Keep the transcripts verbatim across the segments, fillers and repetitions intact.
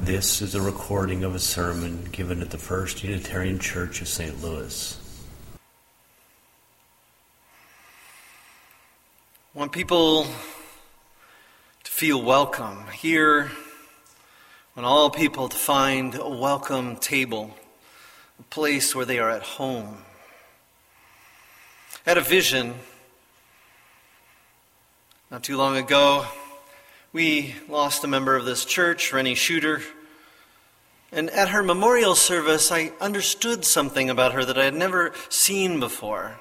This is a recording of a sermon given at the First Unitarian Church of Saint Louis. I want people to feel welcome here. I want all people to find a welcome table, a place where they are at home. I had a vision not too long ago. We lost a member of this church, Rennie Shooter. And at her memorial service, I understood something about her that I had never seen before.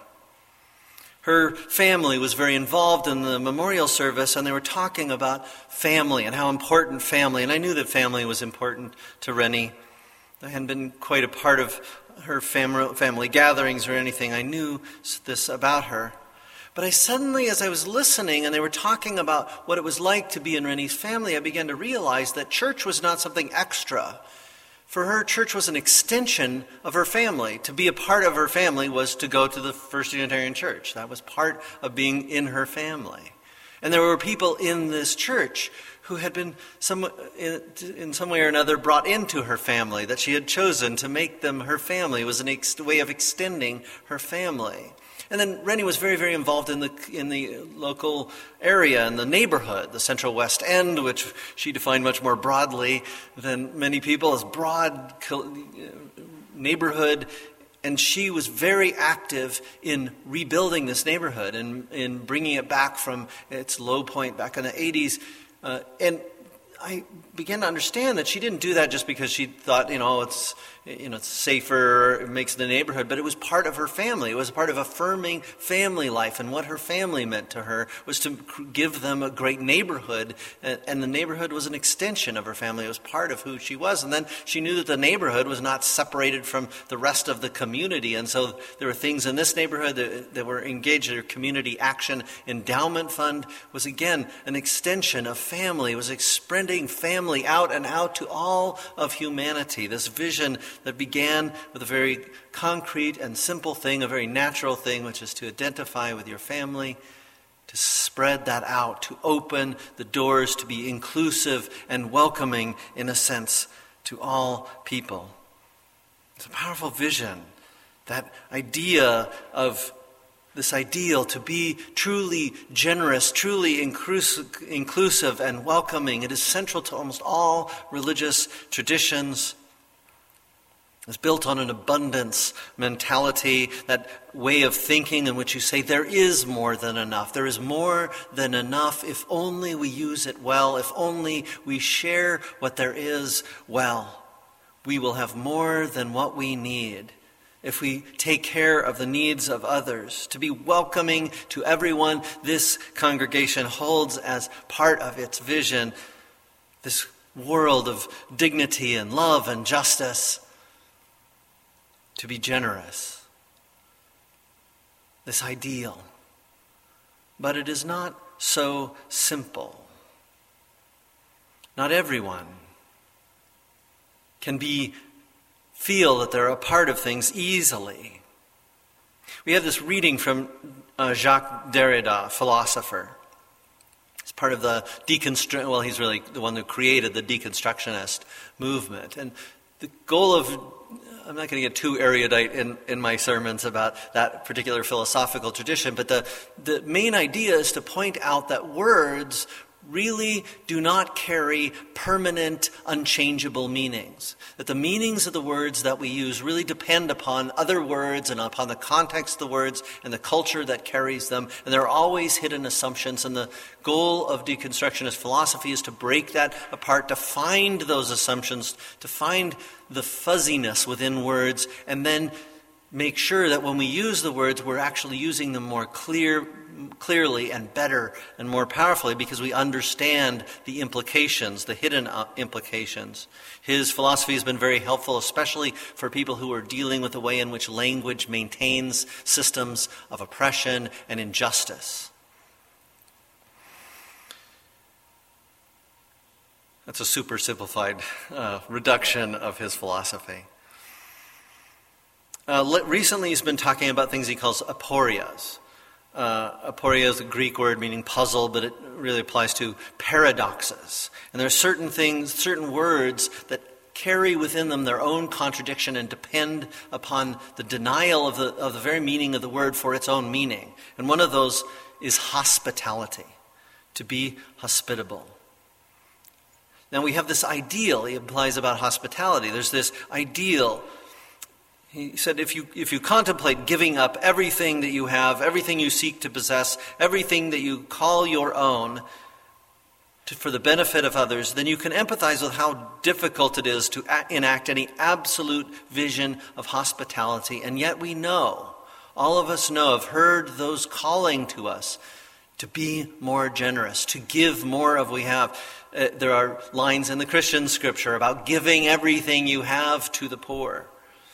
Her family was very involved in the memorial service, and they were talking about family and how important family. And I knew that family was important to Rennie. I hadn't been quite a part of her fam- family gatherings or anything. I knew this about her. But I suddenly, as I was listening and they were talking about what it was like to be in Rennie's family, I began to realize that church was not something extra. For her, church was an extension of her family. To be a part of her family was to go to the First Unitarian Church. That was part of being in her family. And there were people in this church who had been some, in some way or another brought into her family, that she had chosen to make them her family. It was a ex- way of extending her family. And then Rennie was very, very involved in the in the local area, in the neighborhood, the Central West End, which she defined much more broadly than many people as broad neighborhood. And she was very active in rebuilding this neighborhood and in bringing it back from its low point back in the eighties. Uh, and I began to understand that she didn't do that just because she thought, you know, it's you know, it's safer, it makes the neighborhood, but it was part of her family. It was part of affirming family life, and what her family meant to her was to give them a great neighborhood, and the neighborhood was an extension of her family. It was part of who she was, and then she knew that the neighborhood was not separated from the rest of the community, and so there were things in this neighborhood that, that were engaged in her community action. Endowment Fund was, again, an extension of family. It was spreading family out and out to all of humanity. This vision that began with a very concrete and simple thing, a very natural thing, which is to identify with your family, to spread that out, to open the doors, to be inclusive and welcoming, in a sense, to all people. It's a powerful vision, that idea of this ideal to be truly generous, truly inclusive and welcoming. It is central to almost all religious traditions. It's built on an abundance mentality, that way of thinking in which you say there is more than enough. There is more than enough if only we use it well, if only we share what there is well. We will have more than what we need if we take care of the needs of others. To be welcoming to everyone, this congregation holds as part of its vision this world of dignity and love and justice. To be generous, this ideal. But it is not so simple. Not everyone can be feel that they're a part of things easily. We have this reading from uh, Jacques Derrida, philosopher. It's part of the deconstru- well, he's really the one who created the deconstructionist movement. And the goal of I'm not going to get too erudite in, in my sermons about that particular philosophical tradition, but the, the main idea is to point out that words really do not carry permanent, unchangeable meanings. That the meanings of the words that we use really depend upon other words and upon the context of the words and the culture that carries them. And there are always hidden assumptions. And the goal of deconstructionist philosophy is to break that apart, to find those assumptions, to find the fuzziness within words, and then make sure that when we use the words, we're actually using them more clear, clearly and better and more powerfully because we understand the implications, the hidden implications. His philosophy has been very helpful, especially for people who are dealing with the way in which language maintains systems of oppression and injustice. That's a super simplified uh, reduction of his philosophy. Uh, recently he's been talking about things he calls aporias. Uh, aporia is a Greek word meaning puzzle, but it really applies to paradoxes. And there are certain things, certain words that carry within them their own contradiction and depend upon the denial of the, of the very meaning of the word for its own meaning. And one of those is hospitality, to be hospitable. Now we have this ideal he implies about hospitality. There's this ideal. He said, if you if you contemplate giving up everything that you have, everything you seek to possess, everything that you call your own to, for the benefit of others, then you can empathize with how difficult it is to a- enact any absolute vision of hospitality. And yet we know, all of us know, have heard those calling to us to be more generous, to give more of what we have. Uh, there are lines in the Christian scripture about giving everything you have to the poor.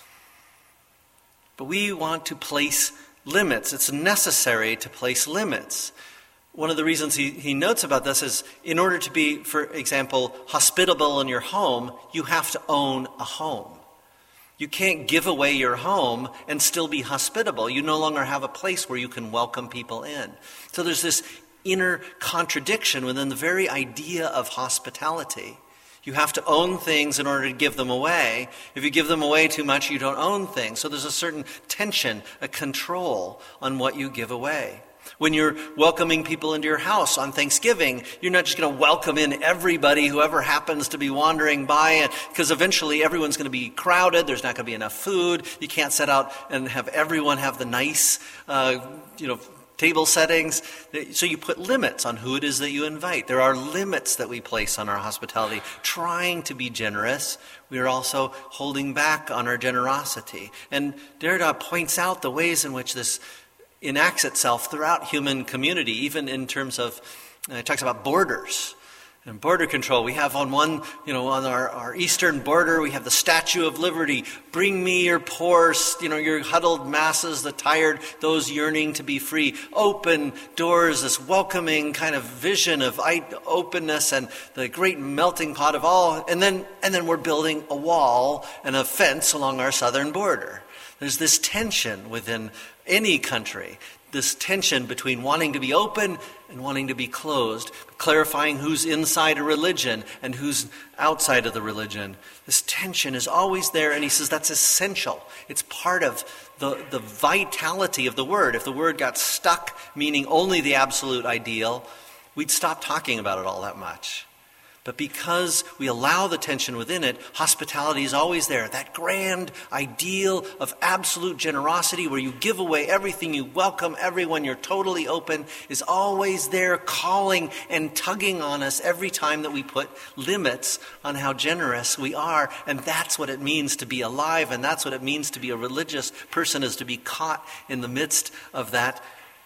But we want to place limits. It's necessary to place limits. One of the reasons he, he notes about this is in order to be, for example, hospitable in your home, you have to own a home. You can't give away your home and still be hospitable. You no longer have a place where you can welcome people in. So there's this inner contradiction within the very idea of hospitality. You have to own things in order to give them away. If you give them away too much, you don't own things. So there's a certain tension, a control on what you give away. When you're welcoming people into your house on Thanksgiving, you're not just going to welcome in everybody, whoever happens to be wandering by, because eventually everyone's going to be crowded. There's not going to be enough food. You can't set out and have everyone have the nice, uh, you know, table settings. So you put limits on who it is that you invite. There are limits that we place on our hospitality. Trying to be generous, we are also holding back on our generosity. And Derrida points out the ways in which this enacts itself throughout human community, even in terms of, uh, he talks about borders. And border control, we have on one, you know, on our, our eastern border, we have the Statue of Liberty. Bring me your poor, you know, your huddled masses, the tired, those yearning to be free. Open doors, this welcoming kind of vision of openness and the great melting pot of all. And then, and then we're building a wall and a fence along our southern border. There's this tension within any country. This tension between wanting to be open and wanting to be closed, clarifying who's inside a religion and who's outside of the religion. This tension is always there, and he says that's essential. It's part of the, the vitality of the word. If the word got stuck, meaning only the absolute ideal, we'd stop talking about it all that much. But because we allow the tension within it, hospitality is always there. That grand ideal of absolute generosity where you give away everything, you welcome everyone, you're totally open, is always there calling and tugging on us every time that we put limits on how generous we are. And that's what it means to be alive, and that's what it means to be a religious person, is to be caught in the midst of that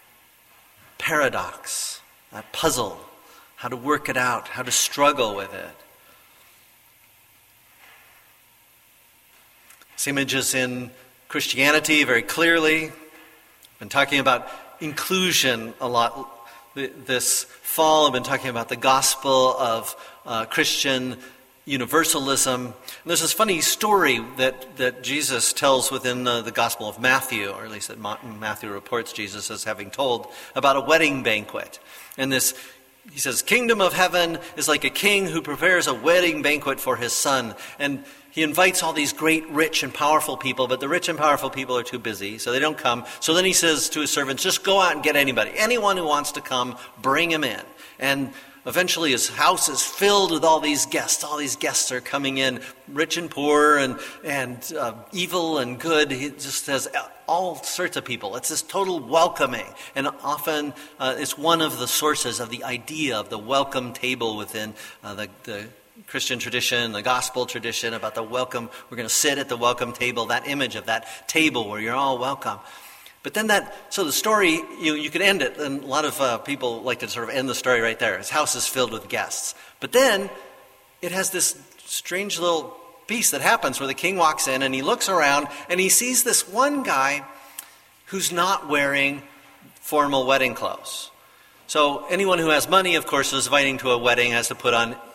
paradox, that puzzle. How to work it out, how to struggle with it. This image is in Christianity very clearly. I've been talking about inclusion a lot this fall. I've been talking about the gospel of uh, Christian universalism. And there's this funny story that, that Jesus tells within the, the Gospel of Matthew, or at least that Matthew reports Jesus as having told, about a wedding banquet. And this He says, kingdom of heaven is like a king who prepares a wedding banquet for his son. And he invites all these great, rich, and powerful people, but the rich and powerful people are too busy, so they don't come. So then he says to his servants, just go out and get anybody. Anyone who wants to come, bring him in. And eventually his house is filled with all these guests. All these guests are coming in, rich and poor, and, and uh, evil and good. He just says all sorts of people. It's this total welcoming. And often uh, it's one of the sources of the idea of the welcome table within uh, the, the Christian tradition, the gospel tradition, about the welcome. We're going to sit at the welcome table, that image of that table where you're all welcome. But then that, so the story, you you could end it, and a lot of uh, people like to sort of end the story right there. His house is filled with guests. But then it has this strange little piece that happens where the king walks in and he looks around and he sees this one guy who's not wearing formal wedding clothes. So anyone who has money, of course, who's inviting to a wedding has to put on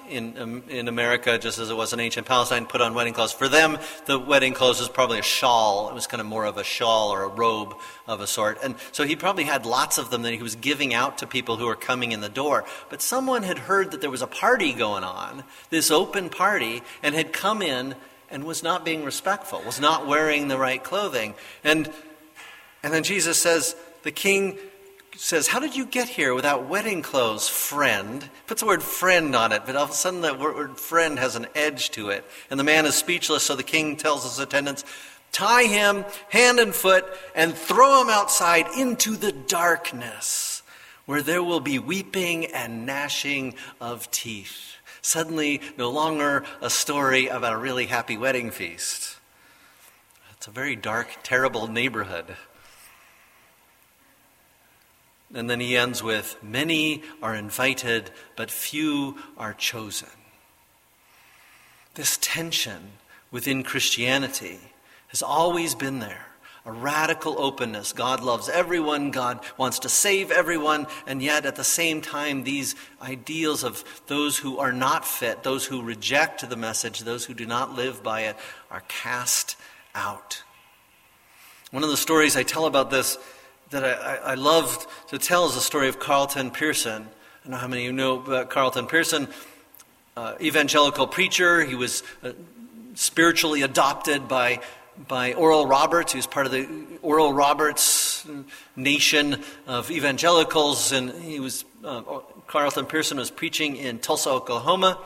in um, in America, just as it was in ancient Palestine, put on wedding clothes. For them, the wedding clothes was probably a shawl. It was kind of more of a shawl or a robe of a sort. And so he probably had lots of them that he was giving out to people who were coming in the door. But someone had heard that there was a party going on, this open party, and had come in and was not being respectful, was not wearing the right clothing. And and then Jesus says, the king says, how did you get here without wedding clothes, friend? Puts the word friend on it, but all of a sudden that word friend has an edge to it. And the man is speechless, so the king tells his attendants, tie him hand and foot and throw him outside into the darkness, where there will be weeping and gnashing of teeth. Suddenly, no longer a story about a really happy wedding feast. It's a very dark, terrible neighborhood. And then he ends with, many are invited, but few are chosen. This tension within Christianity has always been there. A radical openness. God loves everyone. God wants to save everyone. And yet at the same time, these ideals of those who are not fit, those who reject the message, those who do not live by it, are cast out. One of the stories I tell about this that I, I loved to tell is the story of Carlton Pearson. I don't know how many of you know about Carlton Pearson. Uh, evangelical preacher. He was uh, spiritually adopted by by Oral Roberts. He was part of the Oral Roberts nation of evangelicals, and he was uh, Carlton Pearson was preaching in Tulsa, Oklahoma.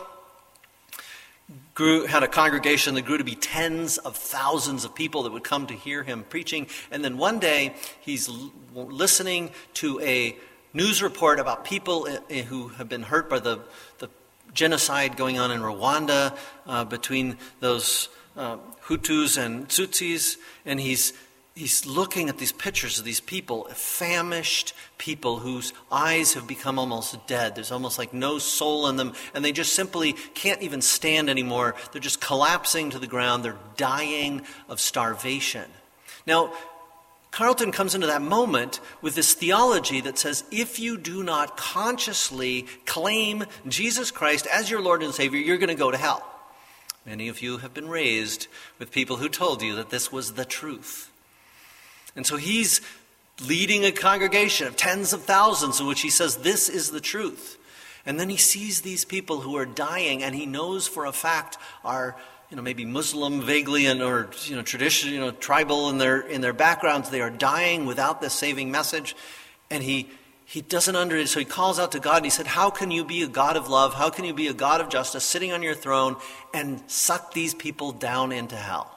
Grew, had a congregation that grew to be tens of thousands of people that would come to hear him preaching. And then one day, he's l- listening to a news report about people I- who have been hurt by the, the genocide going on in Rwanda uh, between those uh, Hutus and Tutsis. And he's He's looking at these pictures of these people, famished people whose eyes have become almost dead. There's almost like no soul in them, and they just simply can't even stand anymore. They're just collapsing to the ground. They're dying of starvation. Now, Carlton comes into that moment with this theology that says, if you do not consciously claim Jesus Christ as your Lord and Savior, you're going to go to hell. Many of you have been raised with people who told you that this was the truth. And so he's leading a congregation of tens of thousands in which he says this is the truth. And then he sees these people who are dying, and he knows for a fact are, you know, maybe Muslim vaguely and or you know traditional, you know, tribal in their in their backgrounds. They are dying without this saving message, and he he doesn't understand. So he calls out to God, and he said, "How can you be a God of love? How can you be a God of justice, sitting on your throne, and suck these people down into hell?"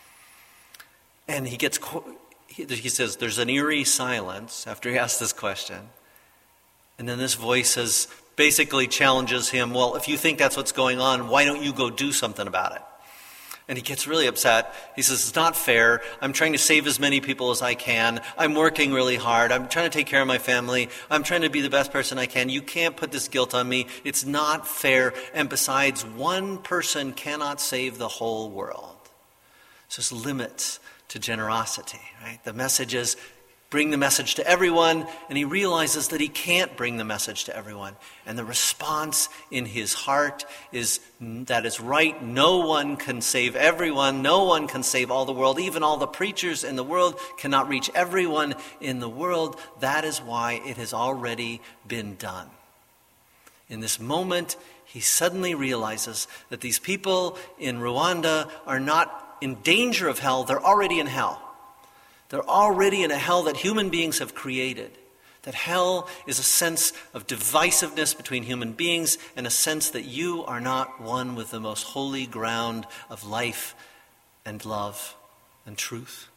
And he gets. He says, there's an eerie silence after he asks this question. And then this voice says, basically challenges him, well, if you think that's what's going on, why don't you go do something about it? And he gets really upset. He says, it's not fair. I'm trying to save as many people as I can. I'm working really hard. I'm trying to take care of my family. I'm trying to be the best person I can. You can't put this guilt on me. It's not fair. And besides, one person cannot save the whole world. So there's limits to generosity, right? The message is bring the message to everyone, and he realizes that he can't bring the message to everyone. And the response in his heart is that is right. No one can save everyone. No one can save all the world. Even all the preachers in the world cannot reach everyone in the world. That is why it has already been done. In this moment, he suddenly realizes that these people in Rwanda are not in danger of hell. They're already in hell. They're already in a hell that human beings have created. That hell is a sense of divisiveness between human beings and a sense that you are not one with the most holy ground of life and love and truth.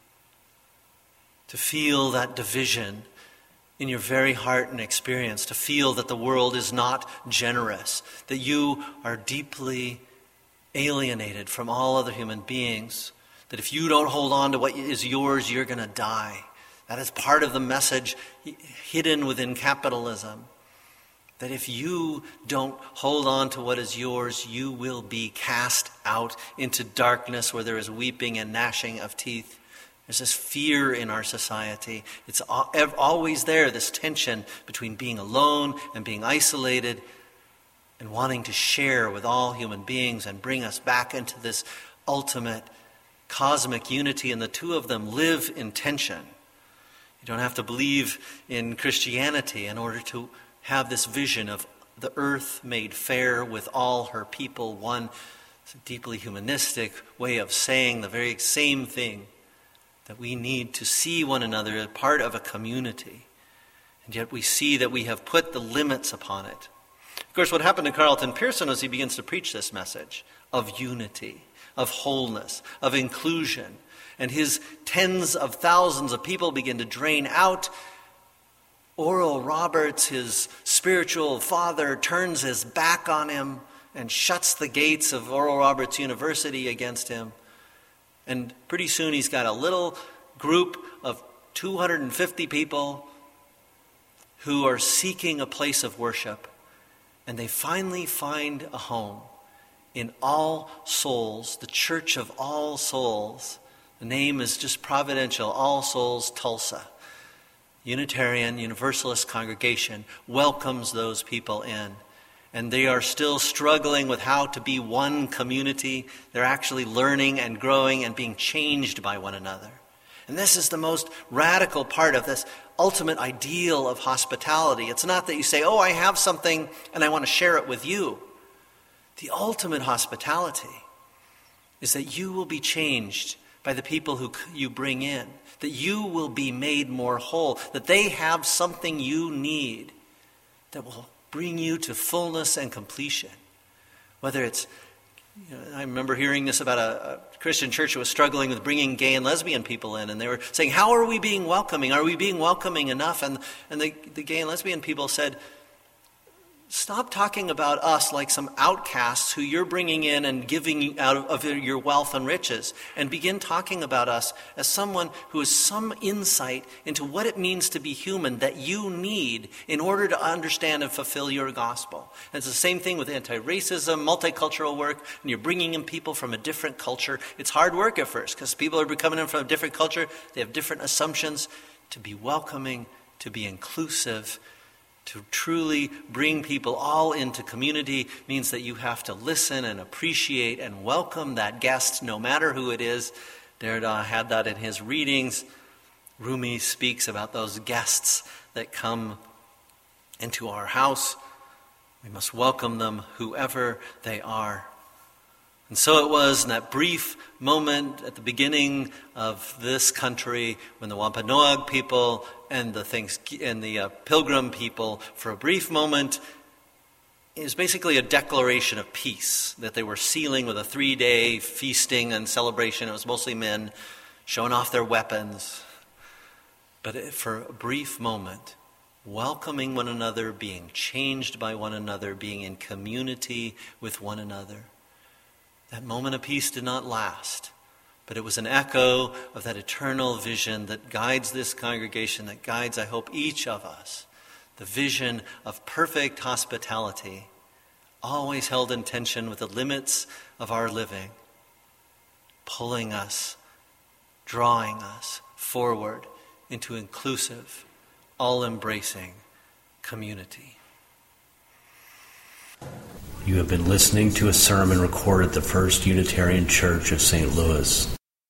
To feel that division in your very heart and experience, to feel that the world is not generous, that you are deeply alienated from all other human beings, that if you don't hold on to what is yours, you're going to die. That is part of the message hidden within capitalism. That if you don't hold on to what is yours, you will be cast out into darkness where there is weeping and gnashing of teeth. There's this fear in our society. It's always there, this tension between being alone and being isolated. and wanting to share with all human beings and bring us back into this ultimate cosmic unity, and the two of them live in tension. You don't have to believe in Christianity in order to have this vision of the earth made fair with all her people, one deeply humanistic way of saying the very same thing, that we need to see one another as part of a community. And yet we see that we have put the limits upon it. Of course, what happened to Carlton Pearson as he begins to preach this message of unity, of wholeness, of inclusion, and his tens of thousands of people begin to drain out. Oral Roberts, his spiritual father, turns his back on him and shuts the gates of Oral Roberts University against him. And pretty soon he's got a little group of two hundred fifty people who are seeking a place of worship. And they finally find a home in All Souls, the Church of All Souls. The name is just providential, All Souls Tulsa. Unitarian Universalist congregation welcomes those people in. And they are still struggling with how to be one community. They're actually learning and growing and being changed by one another. And this is the most radical part of this ultimate ideal of hospitality. It's not that you say, oh, I have something and I want to share it with you. The ultimate hospitality is that you will be changed by the people who you bring in, that you will be made more whole, that they have something you need that will bring you to fullness and completion. Whether it's, you know, I remember hearing this about a, a Christian church that was struggling with bringing gay and lesbian people in, and they were saying, how are we being welcoming? Are we being welcoming enough? And, and the, the gay and lesbian people said, stop talking about us like some outcasts who you're bringing in and giving out of your wealth and riches, and begin talking about us as someone who has some insight into what it means to be human that you need in order to understand and fulfill your gospel. And it's the same thing with anti-racism, multicultural work. When you're bringing in people from a different culture, it's hard work at first because people are coming in from a different culture. They have different assumptions. To be welcoming, to be inclusive, to truly bring people all into community means that you have to listen and appreciate and welcome that guest, no matter who it is. Derrida had that in his readings. Rumi speaks about those guests that come into our house. We must welcome them, whoever they are. And so it was in that brief moment at the beginning of this country when the Wampanoag people and the things and the uh, Pilgrim people, for a brief moment, it was basically a declaration of peace that they were sealing with a three-day feasting and celebration. It was mostly men showing off their weapons. But it, for a brief moment, welcoming one another, being changed by one another, being in community with one another. That moment of peace did not last, but it was an echo of that eternal vision that guides this congregation, that guides, I hope, each of us. The vision of perfect hospitality, always held in tension with the limits of our living, pulling us, drawing us forward into inclusive, all-embracing community. You have been listening to a sermon recorded at the First Unitarian Church of Saint Louis.